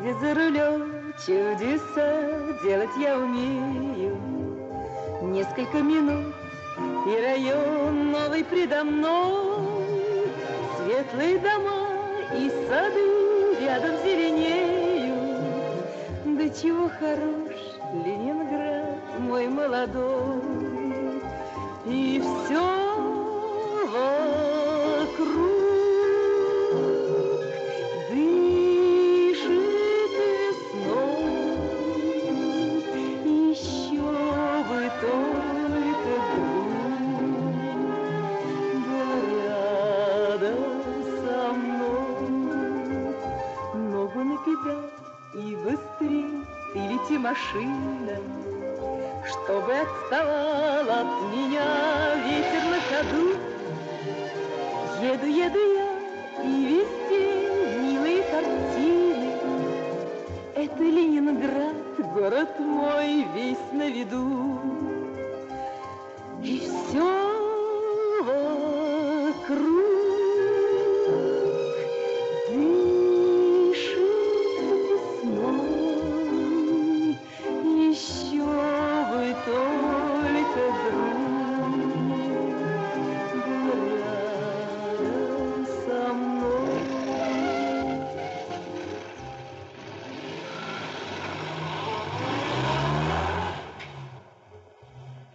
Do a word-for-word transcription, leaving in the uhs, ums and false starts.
Ведь за рулем чудеса делать я умею. Несколько минут, и район новый предо мной. Светлые дома и сады рядом зеленеют. Да чего хорош Ленинград, мой молодой. И все вокруг дышит весной. Еще бы только друг, да рядом со мной. Ногу на педаль и быстрей ты лети, машина, чтобы отставал от меня ветер на ходу. Еду, еду я, и везде милые картины. Это Ленинград, город мой весь на виду.